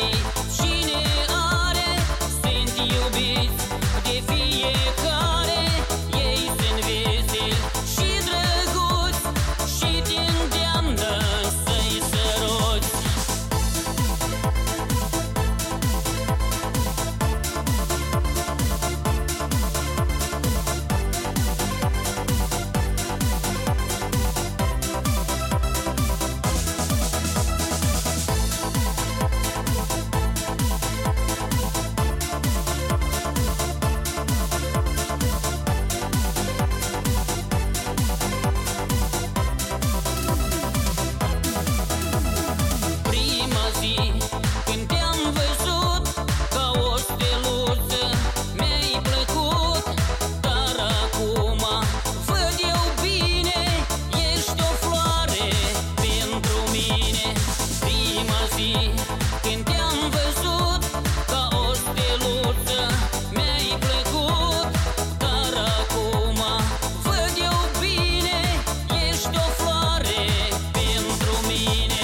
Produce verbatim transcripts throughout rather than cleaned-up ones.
florii. Cine are, sunt iubiți de fiecare. Ei sunt veseli și drăguți și te îndeamnă să-i săruți. Când te-am văzut ca o steluță, mi-ai plăcut, dar acum văd eu bine, ești o floare pentru mine. Prima zi când te-am văzut ca o steluță, mi-ai plăcut, dar acum văd eu bine, ești o floare pentru mine.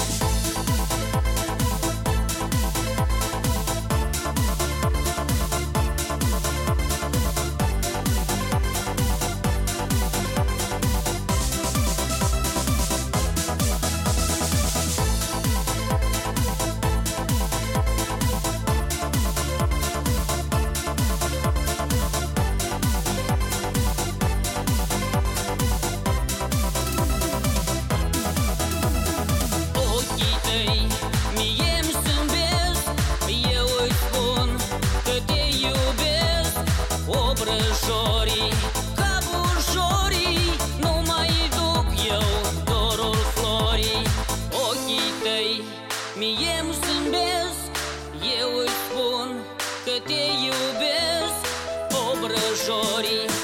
Mie-mi zâmbesc, eu îți spun că te iubesc. Obrăjorii, ca bujorii, nu mai duc eu dorul florii. Ochii tăi mie-mi zâmbesc, eu îți spun că te iubesc. Obrăjorii,